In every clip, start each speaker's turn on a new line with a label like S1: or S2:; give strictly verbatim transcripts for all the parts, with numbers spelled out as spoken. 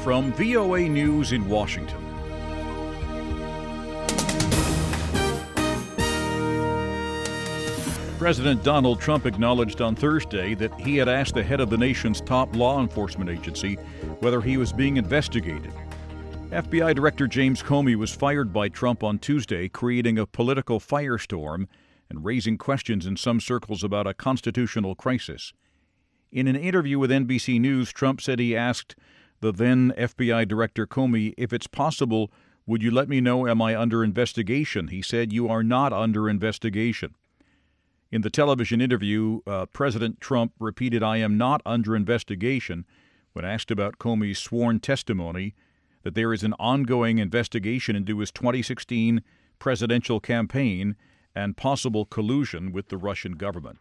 S1: from V O A News in Washington. President Donald Trump acknowledged on Thursday that he had asked the head of the nation's top law enforcement agency whether he was being investigated. F B I Director James Comey was fired by Trump on Tuesday, creating a political firestorm and raising questions in some circles about a constitutional crisis. In an interview with N B C News, Trump said he asked the then F B I Director Comey, "If it's possible, would you let me know, am I under investigation?" He said, "You are not under investigation." In the television interview, uh, President Trump repeated, "I am not under investigation," when asked about Comey's sworn testimony that there is an ongoing investigation into his twenty sixteen presidential campaign and possible collusion with the Russian government.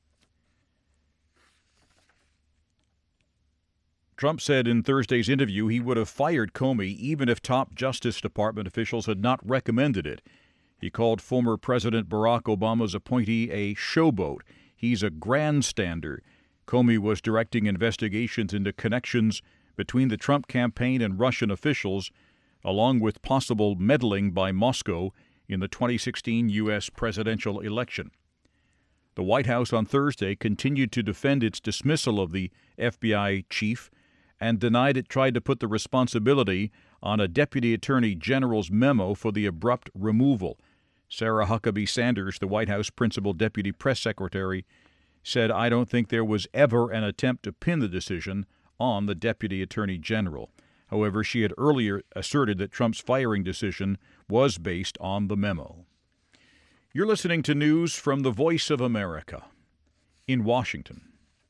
S1: Trump said in Thursday's interview he would have fired Comey even if top Justice Department officials had not recommended it. He called former President Barack Obama's appointee a showboat. He's a grandstander. Comey was directing investigations into connections between the Trump campaign and Russian officials, along with possible meddling by Moscow in the twenty sixteen U S presidential election. The White House on Thursday continued to defend its dismissal of the F B I chief and denied it tried to put the responsibility on a Deputy Attorney General's memo for the abrupt removal. Sarah Huckabee Sanders, the White House principal deputy press secretary, said, "I don't think there was ever an attempt to pin the decision on the Deputy Attorney General." However, she had earlier asserted that Trump's firing decision was based on the memo. You're listening to news from the Voice of America in Washington.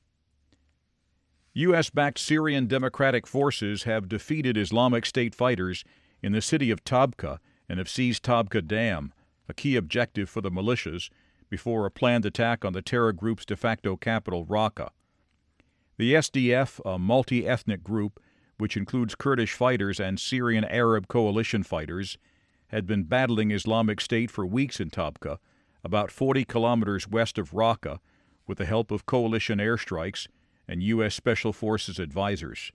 S1: U S-backed Syrian Democratic Forces have defeated Islamic State fighters in the city of Tabqa and have seized Tabqa Dam, a key objective for the militias, before a planned attack on the terror group's de facto capital, Raqqa. The S D F, a multi-ethnic group which includes Kurdish fighters and Syrian Arab coalition fighters, had been battling Islamic State for weeks in Tabqa, about forty kilometers west of Raqqa, with the help of coalition airstrikes and U S Special Forces advisors.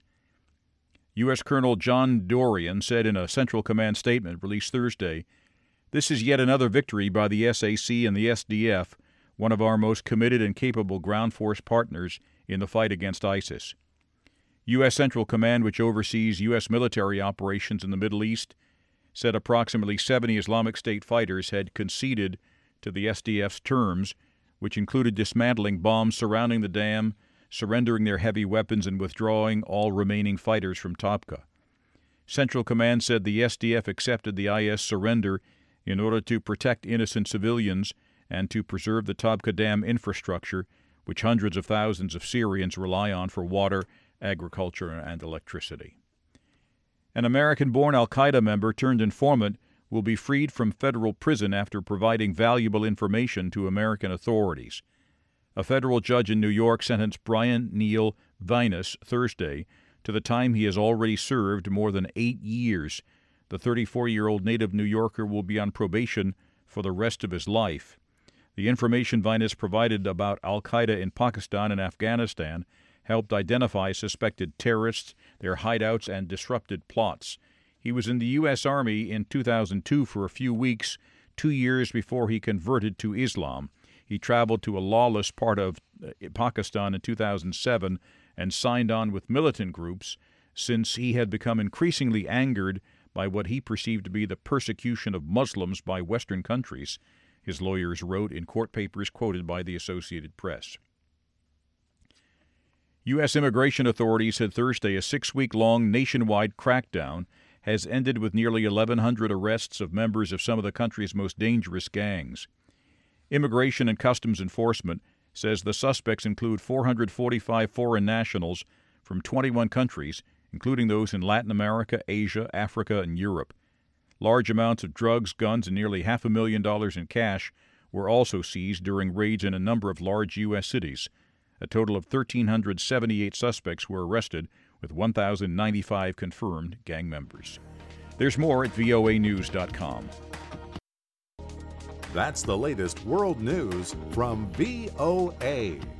S1: U S Colonel John Dorian said in a Central Command statement released Thursday, "This is yet another victory by the S A C and the S D F, one of our most committed and capable ground force partners in the fight against ISIS." U S Central Command, which oversees U S military operations in the Middle East, said approximately seventy Islamic State fighters had conceded to the S D F's terms, which included dismantling bombs surrounding the dam, surrendering their heavy weapons, and withdrawing all remaining fighters from Tabqa. Central Command said the S D F accepted the I S surrender in order to protect innocent civilians and to preserve the Tabqa Dam infrastructure, which hundreds of thousands of Syrians rely on for water, agriculture, and electricity. An American-born al-Qaeda member turned informant will be freed from federal prison after providing valuable information to American authorities. A federal judge in New York sentenced Brian Neal Vinus Thursday to the time he has already served, more than eight years. The thirty-four-year-old native New Yorker will be on probation for the rest of his life. The information Vinus provided about al-Qaeda in Pakistan and Afghanistan helped identify suspected terrorists, their hideouts, and disrupted plots. He was in the U S Army in two thousand two for a few weeks, two years before he converted to Islam. He traveled to a lawless part of Pakistan in two thousand seven and signed on with militant groups since he had become increasingly angered by what he perceived to be the persecution of Muslims by Western countries, his lawyers wrote in court papers quoted by the Associated Press. U S immigration authorities said Thursday a six-week-long nationwide crackdown has ended with nearly eleven hundred arrests of members of some of the country's most dangerous gangs. Immigration and Customs Enforcement says the suspects include four hundred forty-five foreign nationals from twenty-one countries, including those in Latin America, Asia, Africa, and Europe. Large amounts of drugs, guns, and nearly half a million dollars in cash were also seized during raids in a number of large U S cities. A total of one thousand three hundred seventy-eight suspects were arrested, with one thousand ninety-five confirmed gang members. There's more at V O A news dot com.
S2: That's the latest world news from V O A.